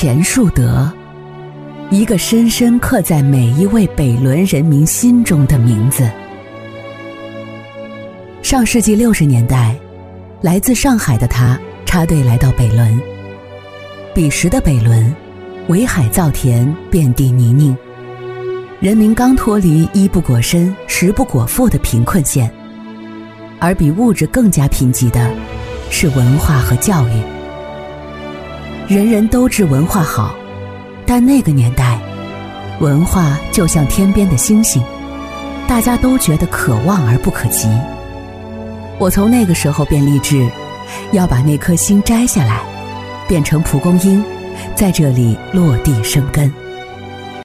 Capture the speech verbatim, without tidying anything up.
钱树德，一个深深刻在每一位北仑人民心中的名字。上世纪六十年代，来自上海的他插队来到北仑。彼时的北仑，围海造田，遍地泥泞，人民刚脱离衣不裹身、食不果腹的贫困线，而比物质更加贫瘠的是文化和教育。人人都知文化好，但那个年代，文化就像天边的星星，大家都觉得可望而不可及。我从那个时候便立志，要把那颗星摘下来，变成蒲公英，在这里落地生根。